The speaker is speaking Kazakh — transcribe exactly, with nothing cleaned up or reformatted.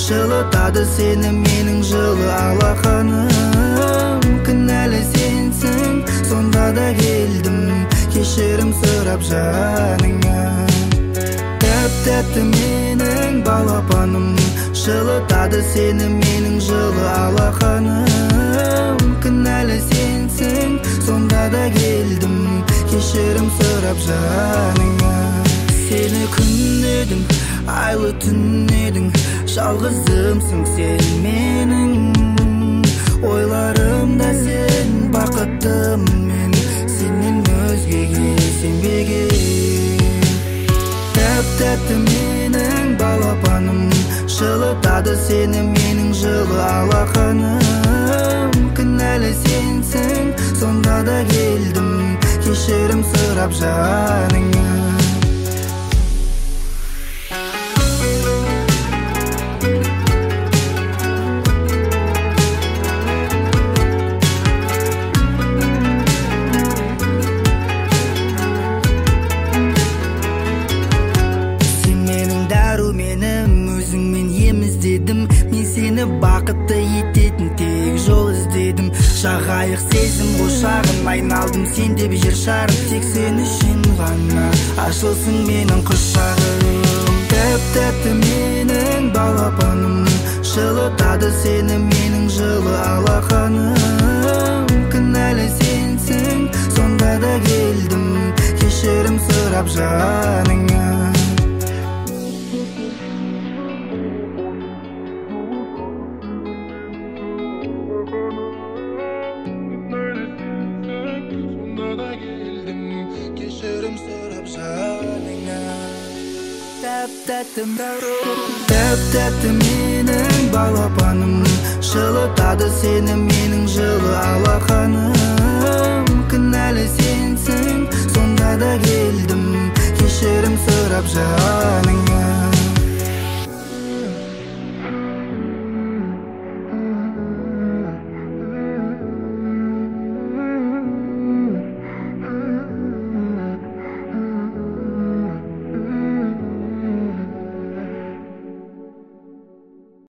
жылытады сені менің жылы алақаным. Кінәлі сенсің, сонда да келдім кешірім сұрап жаныңа. Тәп-тәтті менің балапаным, жылытады сені менің жылы алақаным. Кінәлі сенсің, сонда да келдім кешірім сұрап жаныңа. Сені күн едің, айлы түн едің, жалғызымсың сен менің. Ойларымда сен бақыттымын, сенен өзгеге сенбеген. Тәп-тәтті менің балапаным, жылытады сені менің жылы алақаным. Кінәлі сенсің, сонда да келдім кешірім сұрап жаныңа. Мен сені бақытты ететін тек жол іздедім. Жағайық сезім құшағын айналдым, сен деп жер шарым. Тек сен үшін ғана ашылсын менің құшағым. Тәп-тәтті менің балапаным, жылытады сені менің жылы алақаным. Кінәлі сенсің, сонда да келдім кешірім сұрап жаныңа. Тәп-тәтті менің балапаным, жылытады сені менің жылы алақаным. Кінәлі сенсің, сонда да келдім кешірім сұрап жаныңа.